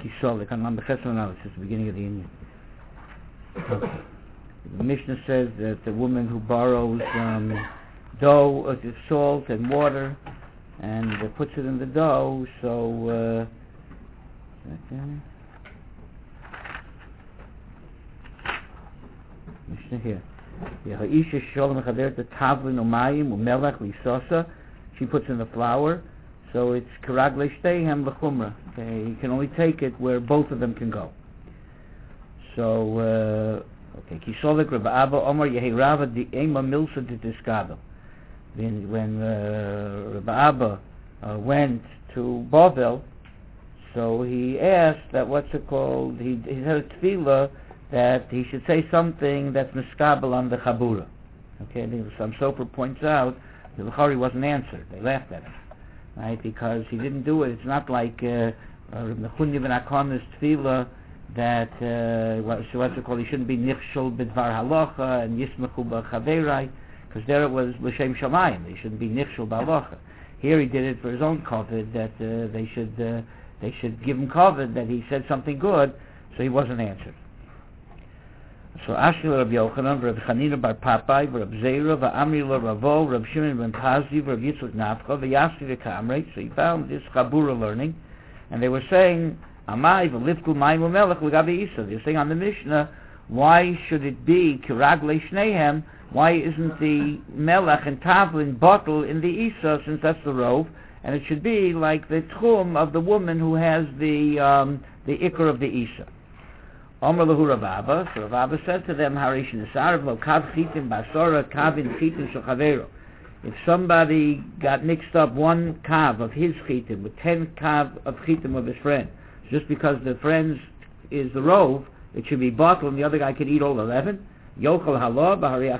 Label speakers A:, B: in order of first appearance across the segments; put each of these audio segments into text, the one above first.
A: Kisolik on Lam B'Chesed analysis, the beginning of the Indian. Okay. The Mishnah says that the woman who borrows dough, salt and water, and puts it in the dough, so Mishnah here. She puts in the flour, so it's karag leishteihem l'chumra. Okay, you can only take it where both of them can go. So, okay, Kisolik Rabbi Abba Omar Yehi Rava di Ema Milsa di Tiskado. When Rabbi Abba went to Bavel, so he asked that he had a tefillah that he should say something that's miskabel on the chabura. Okay, some sofer points out the Bukhari wasn't answered. They laughed at him, right? Because he didn't do it. It's not like Rabbi Nechunya ben Akon's tefillah that he shouldn't be nifshel b'dvar halacha and yismechu b'chaverai, because there it was l'shem shamayim. They shouldn't be nifshel b'halacha. Here he did it for his own kavod, that they should give him kavod that he said something good, so he wasn't answered. So Ashkel Rabbi Yochanan, Rabbi Chanina bar Papai, Rabbi Zera, Amri lo Ravo, Rabbi Shimon ben Pazi, Rabbi Yitzchak Nafcha, V'yasti v'kamrei. So he found this Chabura learning, and they were saying, Amai v'lifku mayim u'melech l'gabi Isa. They're saying on the Mishnah, why should it be kirag le'shneihem? Why isn't the melech and tavlin bottle in the Isa, since that's the rove, and it should be like the tchum of the woman who has the ikar of the Isa. Omer lahu Rav Abba, so Rav Abba said to them, Harish Nisarav lo kav chitim basora kavin chitim shochavero. If somebody got mixed up one kav of his chitim with 10 kav of chitim of his friend, just because the friend's is the rove, it should be bottled and the other guy can eat all 11. Yochel halo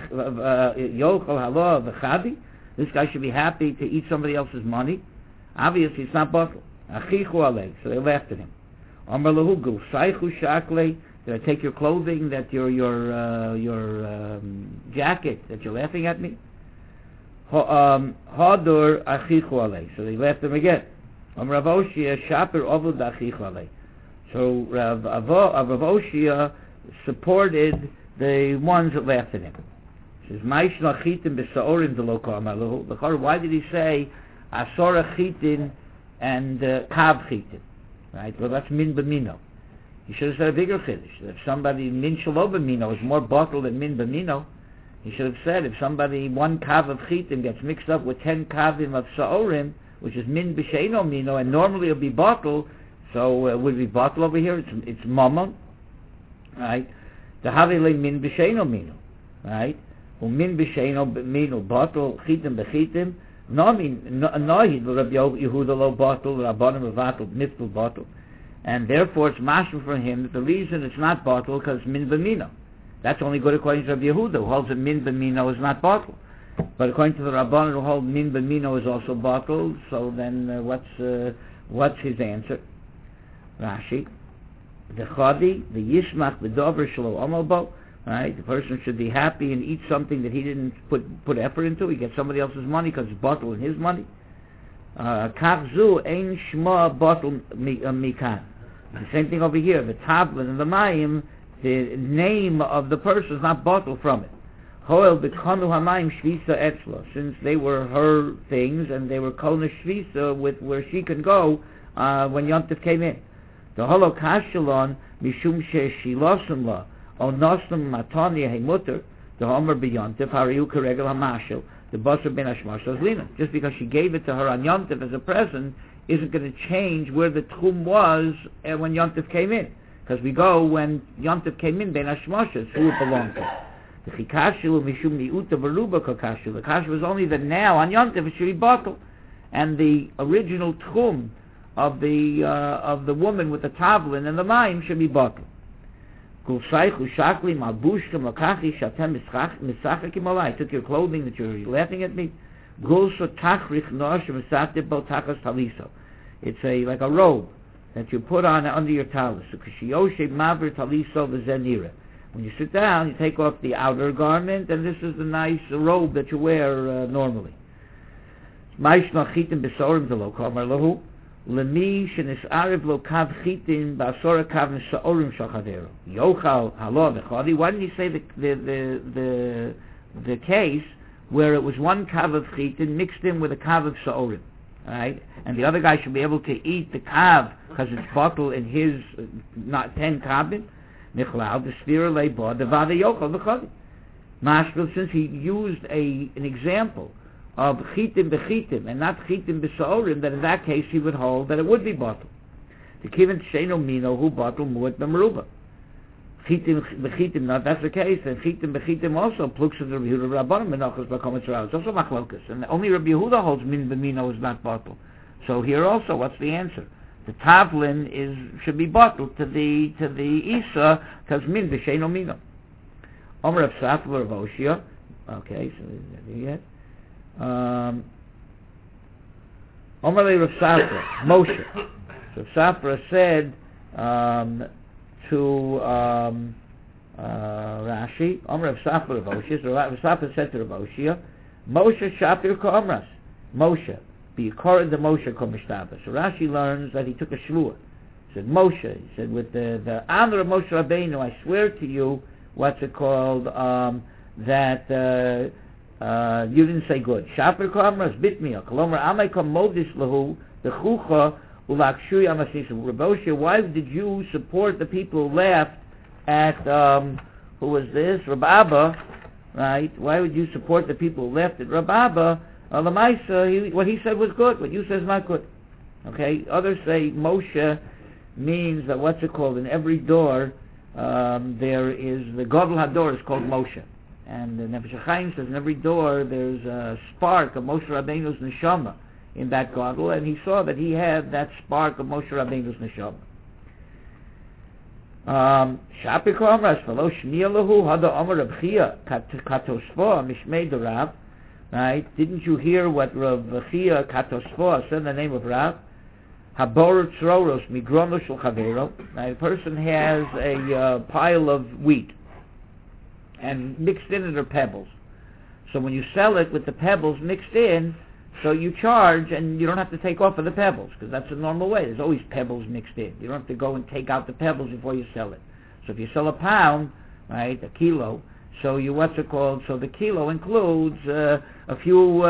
A: v'chadi. This guy should be happy to eat somebody else's money. Obviously it's not bottled. Achichu alei. So they laughed at him. Omer lahu gulsaychu shaklei. Did I take your clothing, that your jacket, that you're laughing at me? Hadur achichu alei. So they laughed at him again. Rav Oshia shaper ovud achichu alei. So Rav Oshia supported the ones that laughed at him. He says, Ma'ishna chitin b'sa'orim de'lo ka'amalu. Why did he say asora chitin and kav chitin? Right? Well, that's min b'mino. He should have said a bigger chiddush. If somebody min shelo b'mino is more bottled than min b'mino, he should have said if somebody one kav of chitin gets mixed up with 10 kavim of sa'orim, which is min b'sheino mino, and normally it'll be bottled, so would it be bottled over here? It's mama, right? The havile min b'sheino mino, right? Min b'sheino mino bottle chitim b'chitim. Nohid Rabbi Yehuda lo bottle, Rabbanim avatul miftul bottle, and therefore it's mashma for him that the reason it's not bottle because min b'mino. That's only good according to Rabbi Yehuda, who holds that min b'mino is not bottle. But according to the Rabbanim who hold min b'mino is also bottled, so then what's his answer? Rashi, the chadi, the yishmach, the dover shelo omalbo. Right, the person should be happy and eat something that he didn't put effort into. He gets somebody else's money because it's bottled in his money. Kachzu ein shma bottle mikan. The same thing over here. The tablet and the mayim, the name of the person is not bottled from it. Hoel bekanu hamayim shvisa etzla. Since they were her things and they were kona shvisa with where she can go when Yom Tov came in. The holo kashalon mishum she'shilosum la. O nosam matani hemuter, the homer b'yontif hariu karegel hamashel, the basar ben hashmashel lina. Just because she gave it to her on Yontif as a present isn't going to change where the tchum was when Yontif came in, because we go when Yontif came in ben hashmashel, who it belonged to. The chikashu mishum miuta v'ruba kakashu. The kashu was only that now on Yontif it should be bottled, and the original tchum of the woman with the tavlin and the mayim should be bottled. I took your clothing that you're laughing at me. It's like a robe that you put on under your talus. When you sit down, you take off the outer garment, and this is the nice robe that you wear normally. Lemi shenis'arev lo kav chitin ba'asora kav nisa'orim shachadero. Yochal halo v'chadi. Why didn't he say the case where it was one kav of chitin mixed in with a kav of sa'orim? Right? And the other guy should be able to eat the kav because it's bottled in his not 10 kavim. Nichlal the sphere leibo the vada yochal v'chadi. Mashvil, since he used an example of chitim bechitim and not chitim besorim, that in that case he would hold that it would be bottled. The kivin sheino mino who bottle muat b'meruba. Chitim bechitim, not that's the case. And chitim bechitim also pluks of the Rabbi Yehuda Rabbanim menachos b'kometz rav. It's also machlokas, and only Rabbi Yehuda holds min b'mino is not bottled. So here also, what's the answer? The tavlin should be bottled to the isa because min b'sheino mino. Omer of Safra of Oshia. Okay, so is that yet? Omer of Safra, Moshe. So Safra said to Rashi, Omer of Safra of Oshia. So Safra said to Rav Oshia, Moshe Shapir Ka'omras. Moshe, be according to Moshe Komishtabah. So Rashi learns that he took a shvua. He said Moshe. He said with the honor of Moshe Rabbeinu, I swear to you. What's it called? That you didn't say good. Shaper kamras bitmiya. Kolomer amay kam modis lahu the chucha ulakshuy amasisa. Rabosha, why did you support the people who laughed at who was this? Rab Abba, right? Why would you support the people who laughed at Rab Abba? Lamaisa, what he said was good. What you said is not good. Okay. Others say Moshe means that what's it called? In every door. There is the Gadol Hador is called Moshe, and the Nefesh HaChaim says in every door there's a spark of Moshe Rabbeinu's neshama in that Gadol, and he saw that he had that spark of Moshe Rabbeinu's neshama. Shapir Amras V'lo Shmiya Lahu Hada Amar Reb Chia Katosfo Mishmei Rav. Right? Didn't you hear what Rav Chia Katosfo said in the name of Rav? Habor tzroros migrono shel chavero. Now, a person has a pile of wheat, and mixed in it are pebbles. So when you sell it with the pebbles mixed in, so you charge, and you don't have to take off of the pebbles, because that's the normal way. There's always pebbles mixed in. You don't have to go and take out the pebbles before you sell it. So if you sell a pound, right, a kilo, so what's it called? So the kilo includes a few,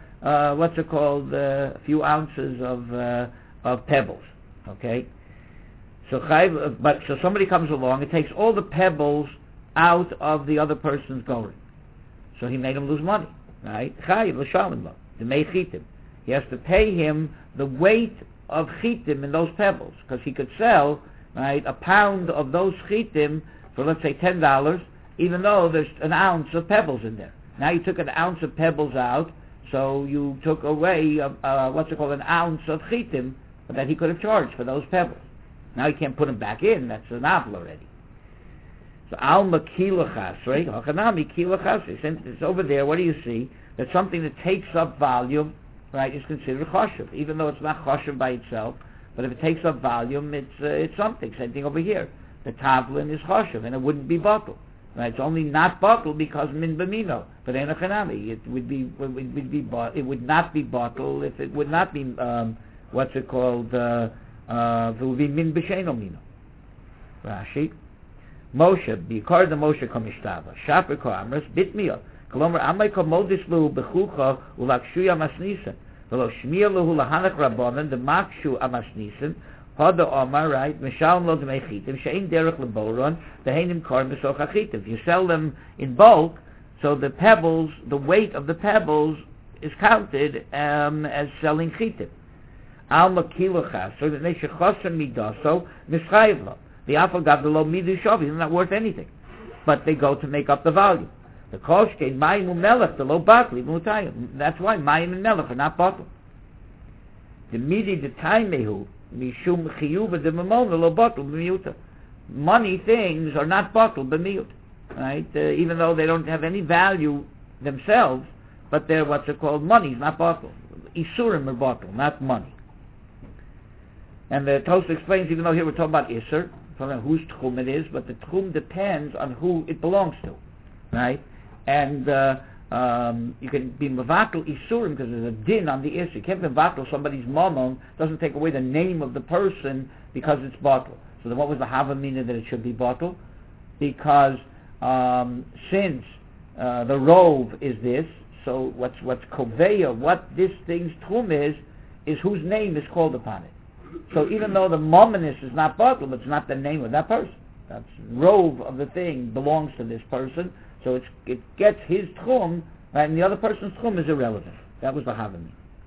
A: a few ounces of pebbles, okay? So somebody comes along and takes all the pebbles out of the other person's going. So he made him lose money, right? Chayiv l'shalom lo, the mei chitim. He has to pay him the weight of chitim in those pebbles, because he could sell, right, a pound of those chitim for, let's say, $10, even though there's an ounce of pebbles in there. Now you took an ounce of pebbles out, so you took away an ounce of chitim that he could have charged for those pebbles. Now you can't put them back in. That's an apple already. So alma kila chasrei, hachanami kila chasrei. Since it's over there, what do you see? That something that takes up volume, right, is considered choshev, even though it's not choshev by itself. But if it takes up volume, it's something. Same thing over here. The tavlin is choshev, and it wouldn't be bottled. Right? It's only not bottled because min b'mino. But ein hachanami, it would not be bottled if it would not be. What's it called? It would be min b'sheino mino. Rashi, Moshe, b'ikar the Moshe komishtava, shaper ko'amras bitmiya, kolomer amay komodis lehu bechucha ulakshu amasnisen, v'lo shmiya lehu lahanach rabbanan the makshu amasnisen, hada omar, right, mishalom lo d'mei chitim, she'ein derech leboron, v'heinim kar mesoch hachitim. You sell them in bulk, so the pebbles, the weight of the pebbles is counted as selling chitim. Alma kilochas, so that they should chosen midaso mischayev lo. The apple got the low midu shavi, it's not worth anything, but they go to make up the volume. The koshkein mayim umelech, the low bakli mutayim. That's why mayim and melech are not bottled. The midi the taimehu mishum chiyuva the mamon lo bottled b'miyuta. Money things are not bottled b'miyut, right? Even though they don't have any value themselves, but they're what's it called? Money is not bottled. Isurim are bottled, not money. And the Tosfos explains, even though here we're talking about Isser, talking about whose tchum it is, but the tchum depends on who it belongs to, right? And you can be mevatel isurim because there's a din on the issue. You can't mevatel somebody's mamon, doesn't take away the name of the person because it's bottle. So then what was the havamina that it should be bottle? Because since the rove is this, so what's koveya, what this thing's tchum is whose name is called upon it. So even though the mominus is not bottle, but it's not the name of that person. That's rove of the thing belongs to this person, so it gets his tchum, right, and the other person's tchum is irrelevant. That was the havamina.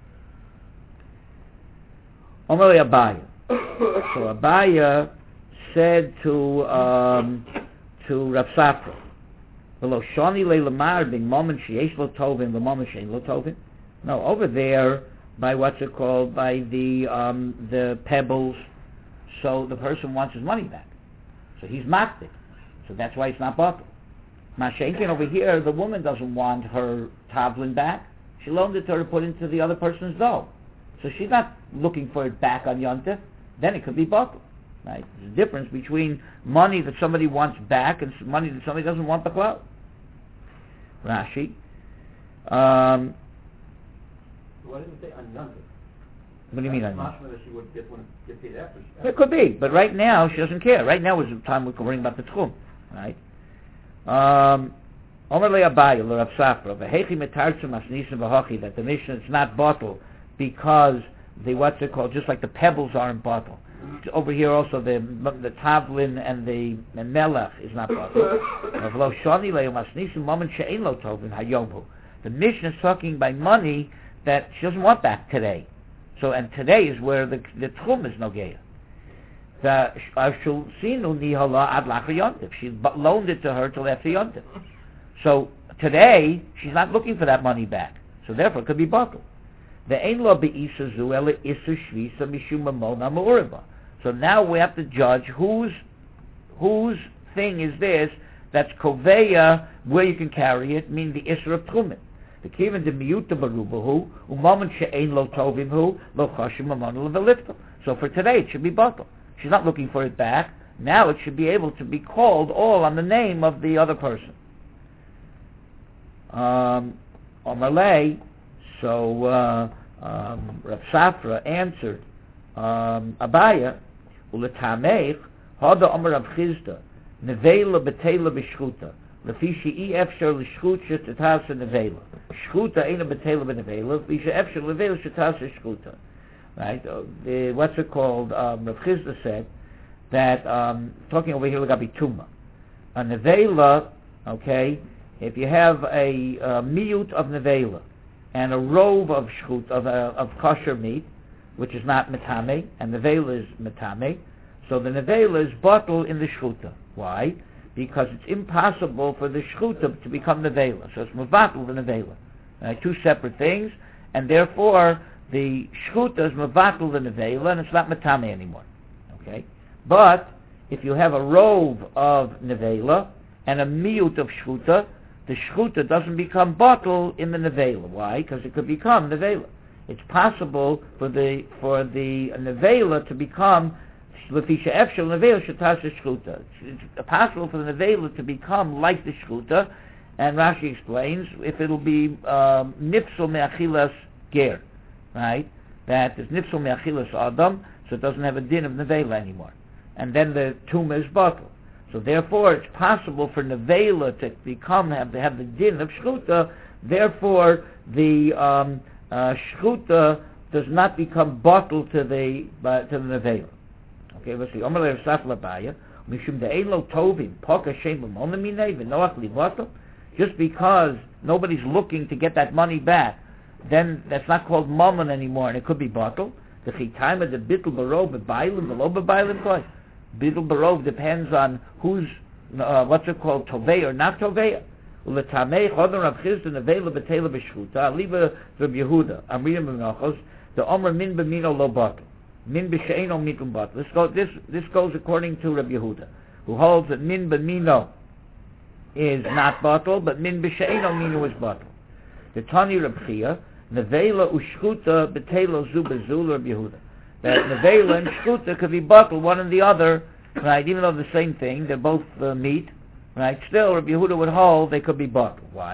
A: Omar Abaya. So Abaya said to Rav Safra, "V'lo shani le'lamar bin moment sheyesh lo tovim v'moment she'en lo tovim." No, over there by what's it called, by the pebbles. So the person wants his money back. So he's mocked it. So that's why it's not bottled. Mashenkin over here, the woman doesn't want her tavlin back. She loaned it to her to put into the other person's dough. So she's not looking for it back on Yontif. Then it could be bottled. Right? There's a difference between money that somebody wants back and money that somebody doesn't want back out. Rashi.
B: Why didn't it say on Yontif?
A: What do you mean on
B: Yontif? That she would get paid after.
A: It could be, but right now she doesn't care. Right now is the time we're worrying about the tchum. Right? Omer le'abayi l'Rav Safra v'hechi metartzum asnisim v'hochi, that the Mishnah is not bottled because the what's it called, just like the pebbles aren't bottled. Over here also the tavlin and the melech is not bottled. V'lo shani le'um asnisim moment she'en lo tovin hayomhu. The Mishnah is talking by money that she doesn't want back today. So, and today is where the tchum is nogeya. She loaned it to her till after Yontif. So today she's not looking for that money back. So therefore it could be bottled. So now we have to judge whose thing is this that's koveya, where you can carry it, meaning the isra of tchumen. The kiven de miyuta barubahu u'momen she'ein lo tovim hu lo chashim amon levelifto. So for today it should be bottled. She's not looking for it back. Now it should be able to be called all on the name of the other person. Omalei, so Rav Safra answered Abaya, Uletamech, Hada Omer Rav Chizda, Nevela Betela B'Shchuta, Lefi She'i Efshar L'Shchuta Shetasa Nevela. Shchuta Eina Betela B'Nevela, Lefi She'i Efshar L'Nevela Shetasa Shchuta. Right? What's it called? Rav Chizda said that, talking over here, Lagabi Tuma. A nevela, okay, if you have a miyut of nevela and a rove of shchut, of kosher meat, which is not metame, and nevela is metame, so the nevela is bottled in the shchuta. Why? Because it's impossible for the shchuta to become nevela. So it's mevatel the nevela. Two separate things, and therefore the shchuta is mevatel the nevela, and it's not metame anymore. Okay? But if you have a rove of nevela and a miyut of shchuta, the shchuta doesn't become bottled in the nevela. Why? Because it could become nevela. It's possible for the nevela to become lefisha efshel nevela shetasa shchuta. It's possible for the nevela to become like the shchuta, and Rashi explains if it'll be nifsul me'achilas ger, right? That is nifsul me'achilas adam, so it doesn't have a din of nevela anymore. And then the tumah is bottled. So therefore, it's possible for nevela to have the din of shchuta. Therefore, the shchuta does not become bottled to the nevela. Okay, let's see. Omer Rav Safra Abaya, mishum de'ein lo tovim poka shem b'mona minei v'noach livoto. Just because nobody's looking to get that money back, then that's not called mammon anymore, and it could be bottled. The chitayma the bittul barov b'bailim v'lo b'bailim koi. Bittul barov depends on who's what's it called, tovei or not tovei. Uletamei chodon Rav Chizda nevela b'tela b'shchuta aliva Rav Yehuda amriyam b'machos the omer min b'mino lo bottle min b'sheino mitum bottle. This goes according to Rav Yehuda, who holds that min b'mino is not bottle, but min b'sheino mino is bottle. The Tani Rav Chia nevela u'shchuta b'tela zu b'zul Rav Yehuda. That nevela and shchuta could be bottled one and the other, right? Even though the same thing, they're both meat, right? Still, Rabbi Yehuda would hold they could be bottled. Why?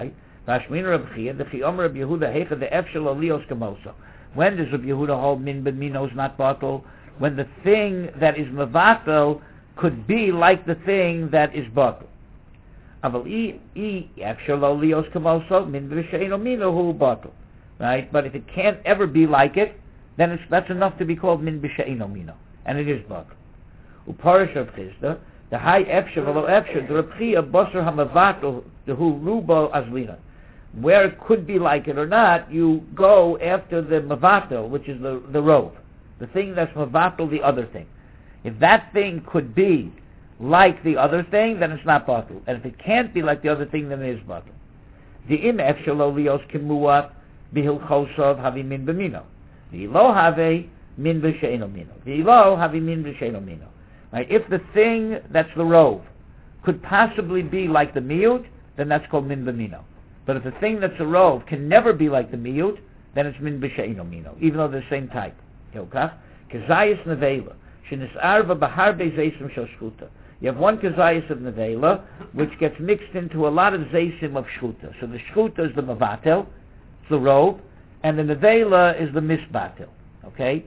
A: Vashmin Reb Chia, the Chiyom Reb Yehuda Hecha the Efshel Alios Kamoso. When does Reb Yehuda hold min b'mino is not batel? When the thing that is mevatel could be like the thing that is batel. Aval Efshel Alios Kamoso min b'sheino mino hu batel. Right? But if it can't ever be like it, then that's enough to be called min b'sheino mino, and it is batel. Uparish of Chisda, the high Efshel v'lo Efshel, the Reb Chia Bosser HaMevatel, the hu rubo azlina. Where it could be like it or not, you go after the mavatel, which is the rove, the thing that's mavatel the other thing. If that thing could be like the other thing, then it's not batel. And if it can't be like the other thing, then it is batel. The im efshelo lios kimuat bihilchosov havi min b'mino. The ilo have min b'sheino mino. The ilo have min b'sheino mino. Right? If the thing that's the rove could possibly be like the miut, then that's called min b'mino. But if the thing that's a rove can never be like the miut, then it's min b'sheino mino, even though they're the same type. Kezayis nevela, shenisarva b'harbe zeisim shel shchuta. You have one kezayis of nevela, which gets mixed into a lot of zeisim of shchuta. So the shchuta is the mavatel, it's the rove, and the nevela is the misbatel. Okay?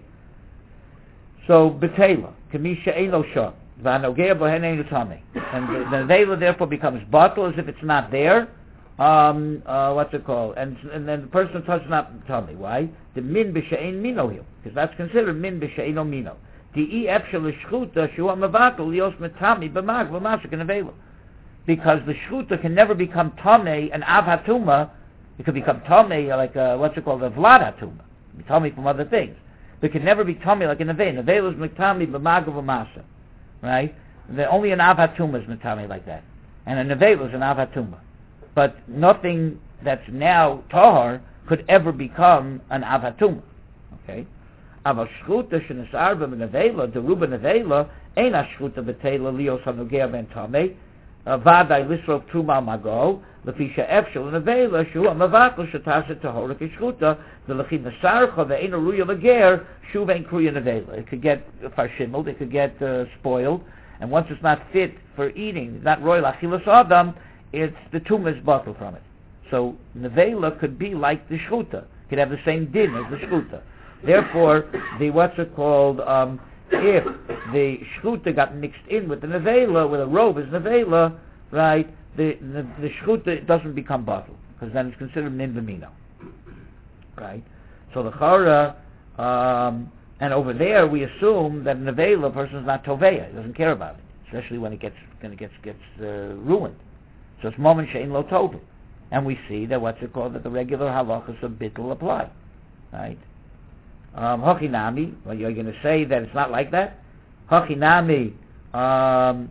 A: So betela, kamisha eino shah, v'anogea bohen eino tamei. And the nevela therefore becomes batel as if it's not there. What's it called? And then the person does not tell me why. The min b'she'ein mino here, because that's considered min b'she'eino mino. The e efshel shchuta shua mavatel lios metami b'mag v'masik and avela. Because the shchuta can never become tamei and av hatuma. It could become tamei like what's it called, a vlad hatuma. Tamei from other things. But it can never be tamei like an avela. Avela is metami b'mag v'masa. Right? Only an av hatuma is metami like that, and an avela is an av hatuma. But nothing that's now tahar could ever become an avatum. Okay? Ava shchuta shenisar b'menavela, the ruba nevela, ein shchuta b'teila lios hanugea ben tamei, vadai lisrov truma mago, lefisha efshel nevela, shu amavakel shetasa tahorik shchuta, the lechin nasarcha, ve'ein aruya leger, shu ve'en kruya nevela. It could get farshimmeled, it could get spoiled, and once it's not fit for eating, not royal achilas adam, it's the tumah is bottled from it. So nevela could be like the shchuta, could have the same din as the shchuta. Therefore, the what's it called? If the shchuta got mixed in with the nevela, with a robe is nevela, right? The shchuta doesn't become bottled because then it's considered min b'mino, right? So the chara, and over there we assume that nevela, a person is not toveya, he doesn't care about it, especially when it gets ruined. So it's moment she'in lo tovu. And we see that what's it called, that the regular halachas of bittul apply. Right? Hochinami, well, you're going to say that it's not like that? Hochinami, 1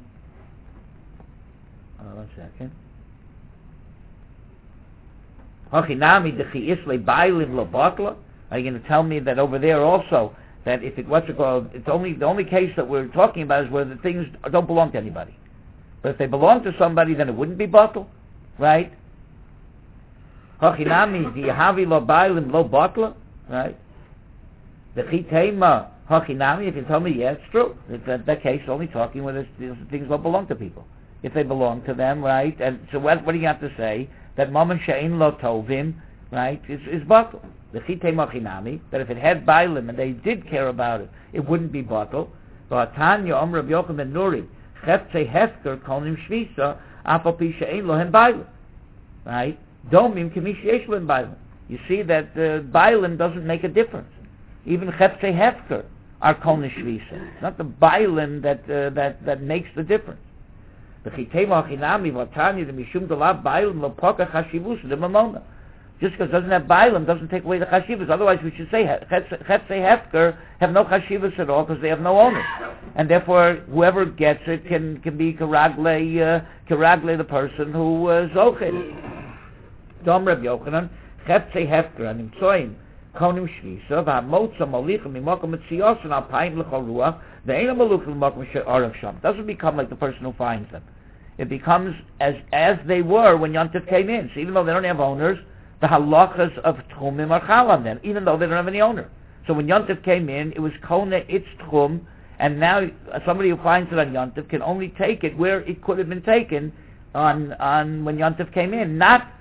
A: second. Hochinami dechi isle bailim lo batla. Are you going to tell me that over there also, that if it, what's it called, it's only, the only case that we're talking about is where the things don't belong to anybody. But if they belong to somebody, then it wouldn't be batel, right? Hachinami dihavi lo bailim lo batla, right? The chitema hachinami. If you tell me, yeah, it's true. That case only talking when things don't belong to people. If they belong to them, right? And so what do you have to say? That maman she'in lo tovim, right? Is batel. The chitema hachinami. That if it had bailim and they did care about it, it wouldn't be batel. But Tanya Omer Rabbi Yochanan ben Nuri. Cheftzei hefker konim shvisa afal pi she'ein lohem bailim, right? Domim k'mi she'esh lohem bailim. You see that bailim doesn't make a difference. Even cheftzei hefker are konim shvisa. It's not the bailim that makes the difference. The chitema hachinami v'atanya the mishum delav bailim lo poka chashivus the mamona. Just because it doesn't have bailim doesn't take away the chashivas. Otherwise, we should say chetzei hefker have no chashivas at all because they have no owners, and therefore whoever gets it can be karagle the person who zochet. Dom Reb Yochanan chetzei hefker anim tzoim konim shvisa v'hamotza malichim mimokom etzios and alpayim l'chol ruach ve'eina maluch l'mokom she'arav sham. Doesn't become like the person who finds them. It becomes as they were when Yontif came in. So even though they don't have owners, the halachas of tchumim are chal on them, even though they don't have any owner. So when Yontif came in, it was kona its tchum, and now somebody who finds it on Yontif can only take it where it could have been taken on when Yontif came in, not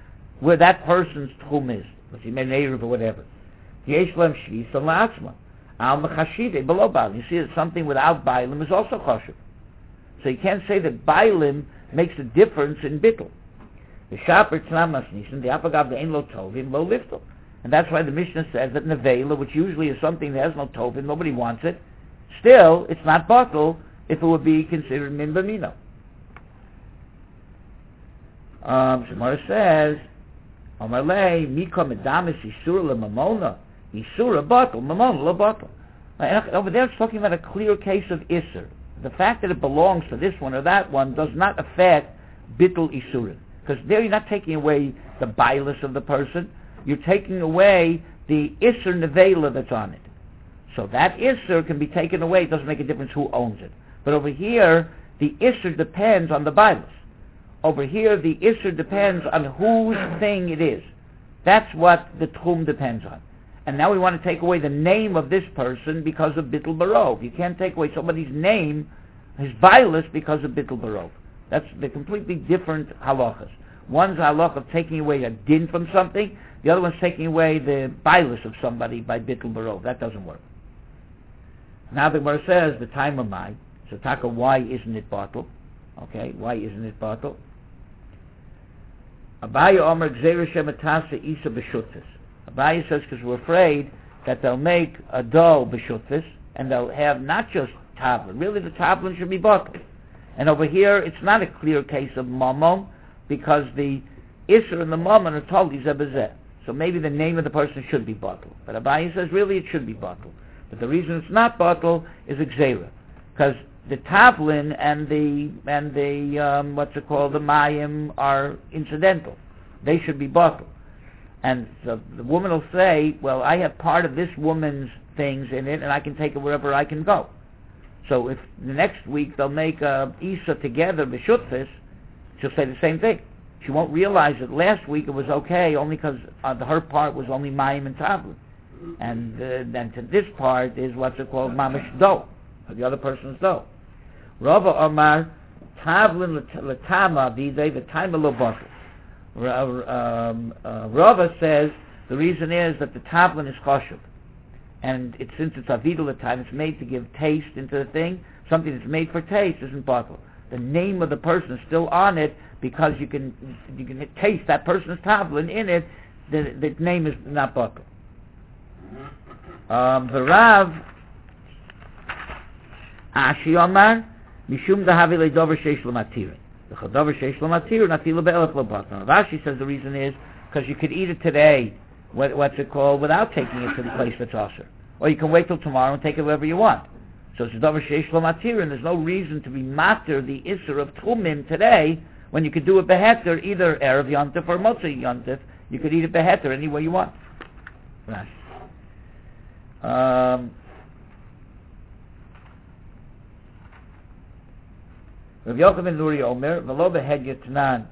A: where that person's tchum is, which he made an Erev or whatever. Yesh lem shvisa la'atzma. Al mechashide below Bailim. You see that something without Bailim is also choshev. So you can't say that Bailim makes a difference in bittul. The shaper tzlam masnisin, the apagav the ein lo tovim lo liftel. And that's why the Mishnah says that nevela, which usually is something that has no tovim, nobody wants it, still, it's not batel if it would be considered min b'mino. Gemara says, Amalei, Mika Medamis Isura Lemamona, Isura Batal, Mamona La Batal. Over there it's talking about a clear case of Isser. The fact that it belongs to this one or that one does not affect Bittul Isurin. Because there you're not taking away the bilus of the person, you're taking away the Isser Nevela that's on it. So that Isser can be taken away, it doesn't make a difference who owns it. But over here, the Isser depends on the bilus. Over here, the Isser depends on whose thing it is. That's what the Tchum depends on. And now we want to take away the name of this person because of Bittul Barov. You can't take away somebody's name, his bilus, because of Bittul Barov. That's the completely different halachas. One's halach of taking away a din from something, the other one's taking away the bilus of somebody by Bittul Barov. That doesn't work. Now the Gemara says, the time of Mai. So Taka, why isn't it batel? Okay, why isn't it batel? Abaye Omer Gzeira Shematasa Isa B'Shutfis. Abaye says because we're afraid that they'll make a dough B'Shutfis and they'll have not just tavlin. Really, the tavlin should be bottled. And over here, it's not a clear case of mamon because the Isser and the mamon are totally zebazeh. So maybe the name of the person should be bottled. But Abaye says really it should be bottled. But the reason it's not bottled is a Gzeira. Because the tavlin and the the mayim are incidental. They should be bottled. And so the woman will say, well, I have part of this woman's things in it, and I can take it wherever I can go. So if the next week they'll make a Isa together, B'Shutfis, she'll say the same thing. She won't realize that last week it was okay only because her part was only mayim and tavlin. And then to this part is mamish dough, the other person's dough. Rava Omar, Tavlin Latama Videi, the time of Lobotel. Rava says the reason is that the Tavlin is choshev. And since it's Avidul time, it's made to give taste into the thing. Something that's made for taste isn't bottled. The name of the person is still on it because you can taste that person's Tavlin in it. The name is not bottled. The Rav Ashi Omar, Mishum dahavi le'dover sheish l'matirin. The chadover sheish l'matirin natilu be'elef l'batan. Rashi says the reason is because you could eat it today, what's it called, without taking it to the place that's osher. Or you can wait till tomorrow and take it wherever you want. So it's a davar sheish l'matirin. There's no reason to be matter the isser of tchumim today when you could do it beheter either erev yontif or motzei yontif. You could eat it beheter any way you want. Rashi. Rav Yochanan ben Nuri Omer, v'lo behedya Tanan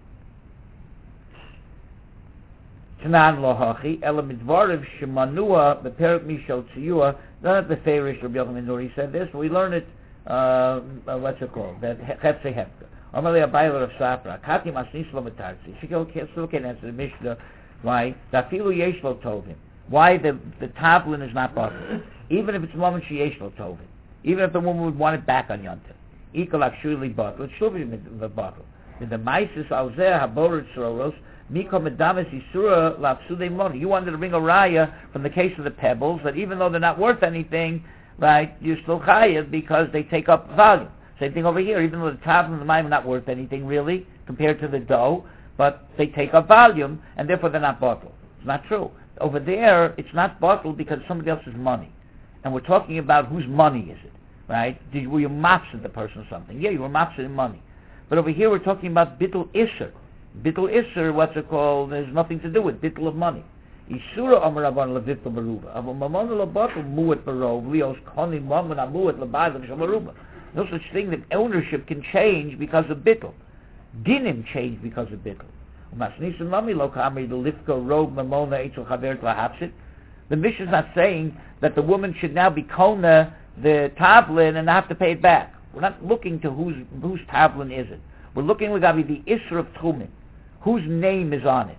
A: lo hachi, ela midvarav shemanua beperek mishal tziyua. Not the Farish Rav Yochanan ben Nuri said this, but we learn it, what's it called, that Chetzei Hefka. Amalei Abayla of Safra, Kati Masnis lo metarzi. She still can't answer the Mishnah, why? Dafilu yesh lo tovim. Why the tavlin is not bottled. Even if it's a moment she yesh lo tovim. Even if the woman would want it back on Yontif. Equal surely bottle. It should be the bottle. The Maisis Alzeh Haborit Sororos Miko Medamis Isura Lapsude Moni. You wanted to bring a raya from the case of the pebbles that even though they're not worth anything, right, you're still chayav because they take up volume. Same thing over here. Even though the tavlin and the maim are not worth anything really compared to the dough, but they take up volume and therefore they're not bottled. It's not true. Over there, it's not bottled because somebody else's money, and we're talking about whose money is it. Right? Were you mopsing the person or something? Yeah, you were mopsing money. But over here we're talking about bittul isser. Bittul isser, what's it called? There's nothing to do with bittul of money. Isura amaraban levittul baruba. Avamamon lebatul muet barov. Leos konim mamun amuet lebayim shamaruba. No such thing that ownership can change because of bittul. Dinim change because of bittul. Umasnisim mami lo kamri the lifko robe mamona eitzul chaver lahapsit. The Mishnah is not saying that the woman should now be kona the tavlin and have to pay it back. We're not looking to whose tavlin is it. We're looking, we got to be the isra of tchumin. Whose name is on it?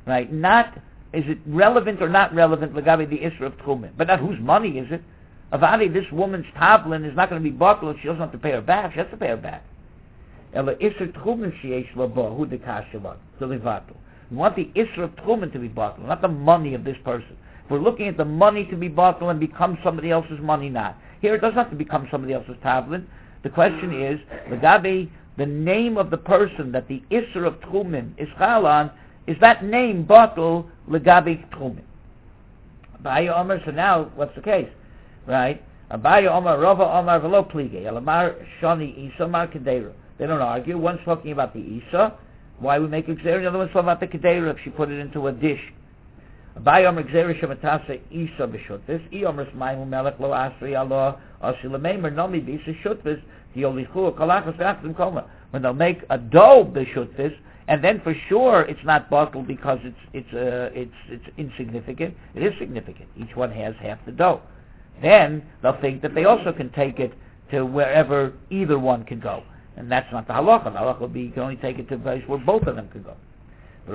A: right? Not, is it relevant or not relevant, legabe the Isra of Tchumen, but not whose money is it. Avadi, this woman's tavlin is not going to be bottled if she doesn't have to pay her back. She has to pay her back. Ela Isra Tchumen sheyesh labo, hu de kashavan, to levato. We want the Isra of Tchumen to be bottled, not the money of this person. If we're looking at the money to be bottled and become somebody else's money, not. Here it doesn't have to become somebody else's tavlin. The question is, legabe, the name of the person that the Isra of Tchumen is chal on, is that name bottled legabe Tchumen? Abaya Omer, so now, what's the case? Right? Abaya Omer, Rava Omer, Velo Plige, Elamar Shani Isa, Mar Kedera. They don't argue. One's talking about the Isa, why we make a Gzera, the other one's talking about the Kedera, if she put it into a dish. Abaya Omer Gzera Shematase Isa B'Shutvis, I Omer Smayim Melech Lo Asri Allah, Asilamemer Nomi Bisa Shutvis, Diolichu, Kalachas Achtim Koma. When they'll make a dough B'Shutvis, and then for sure it's not bottled because it's insignificant. It is significant. Each one has half the dough. Then they'll think that they also can take it to wherever either one can go. And that's not the halacha. The halacha will be you can only take it to a place where both of them can go. They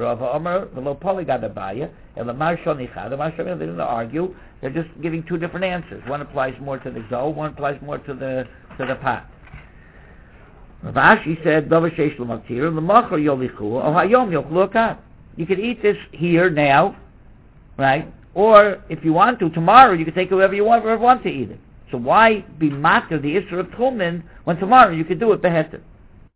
A: didn't argue. They're just giving two different answers. One applies more to the dough, one applies more to the pot. Rav said, you can eat this here, now, right? Or, if you want to, tomorrow, you can take it wherever you want to eat it. So why be matter the Isra of Tchumen when tomorrow you could do it beheter?